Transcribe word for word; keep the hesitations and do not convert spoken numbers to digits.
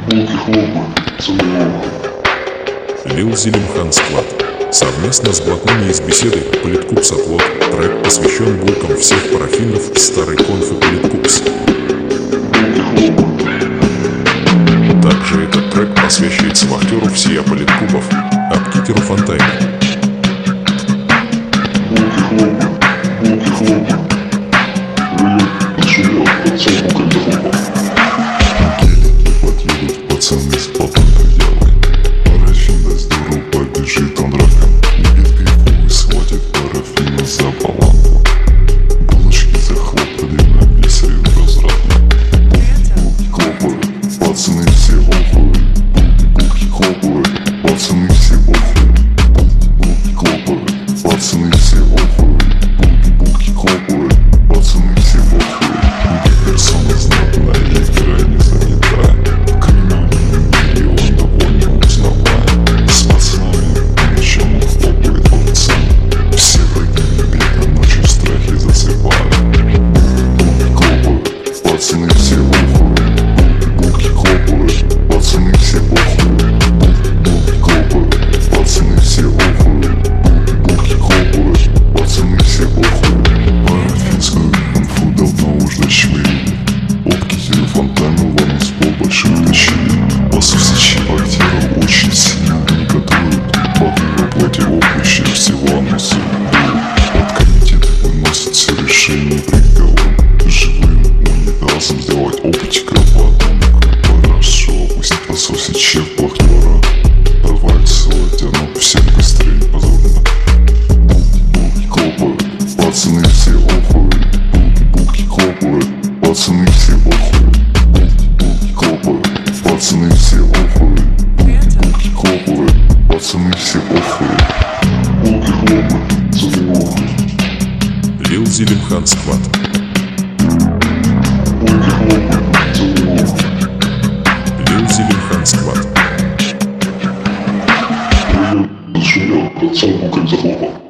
Булки хлопы, целовал. Лил Зелимхан Склад. Совместно с блатными из беседы Политкупс Оплот. Трек посвящен булкам всех парафинов старой конфы Политкупс. Также этот трек посвящается вахтеру всея Политкубов, Апкитеру Фантайну. Булки хлопы, булки хлопы. Район отшумел от целку кандалупа. Подъедут пацаны с папанкой явой. Парафина здорово побежит он раком. Убит пиву и схватит парафина за паланку. Булочки захлопали на бисере развратно. Булки хлопают, пацаны все охуют. Булки хлопают, пацаны все охуют. Булки хлопают, пацаны все охуют. Булки хлопают, пацаны все охуют. Персона знатная и крайне занята. В криминальном мире он довольно узнаваем. С пацанами ничему хлопает пацан. Все враги беда ночью в страхе засыпают. Булки хлопают, пацаны все охуют. Булки хлопают, пацаны все охуют. Булки хлопают, пацаны все охуют. Булки хлопают, пацаны все охуют. Парафинскую инфу давно уже швырили. Опкитеры Фантайну вам из пол больших тащили. По сути, бактеров очень сильно негодуют. Под выплате опыщи всего ануса. Под комитет выносит все решения приговор. Живым унитазом сделать опытик рабатом. Хорошо, пусть пососит чек бахтера. Давайте сводить, оно всем быстрее позорно. Булки хлопают, пацаны все охуют. Булки хлопают, пацаны все охуют. Булки хлопают, пацаны все охуют. Булки хлопают, пацаны все охуют. Булки хлопы, целовал. Лил Зелимхан Склад. Булки хлопы, целовал. Лил Зелимхан Склад. Район отшумел от целку кандалупа.